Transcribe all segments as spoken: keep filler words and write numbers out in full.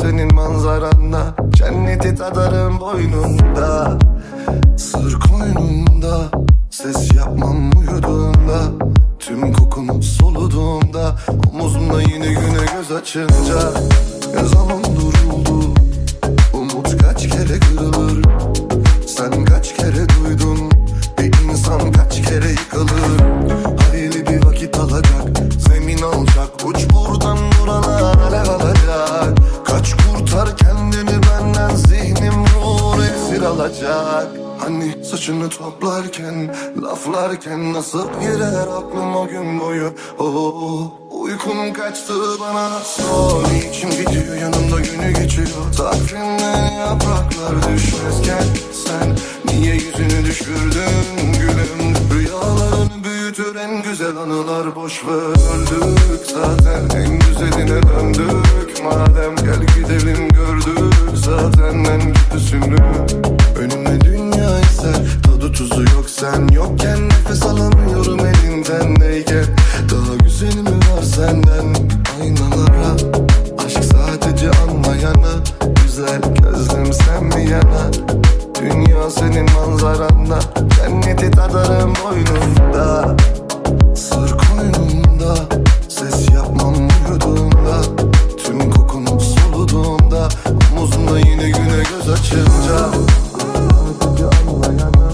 senin manzaranda, cenneti tadarım boynunda. Sır koynunda, ses yapmam uyuduğunda, tüm kokunu soluduğumda, omuzumda yine güne göz açınca. Ne zaman duruldu, umut kaç kere kırılır, sen kaç kere duydun, bir insan kaç kere yıkılır. Hayli bir vakit alacak, zemin alacak, uç buradan buralar alev alacak. Kaç kurtar kendini benden, zihnim ruhunu esir alacak. Hani saçını toplarken, laflarken nasıl girer aklım o gün boyu. Oh, uykum kaçtı bana sor. İçim gidiyor yanımda günü geçiyor, takvimden yapraklar düşmezken sen niye yüzünü düşürdün gülüm? Rüyalarını büyütür en güzel anılar, boş ver öldük zaten, en güzeline döndük. Madem gel gidelim, gördük zaten en kötüsünü. Önüme dünya ise tadı tuzu yok, sen yokken nefes alamıyorum elindendeyken. Daha güzeli mi var senden aynalara, aşk sadece anlayana, güzel gözlüm sen mi yana. Dünya senin manzaranda, cenneti tadarım boynunda. Sır koynunda, ses yapmam uyuduğumda, tüm kokunu soluduğumda, omuzumda yine güne göz açınca. Sadece anlayana,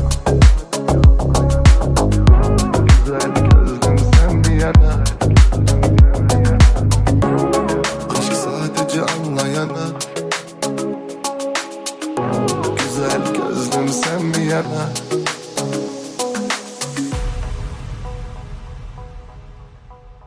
güzel gözlüm sen bir yana. Aşk sadece anlayana, güzel gözlüm sen bir yana.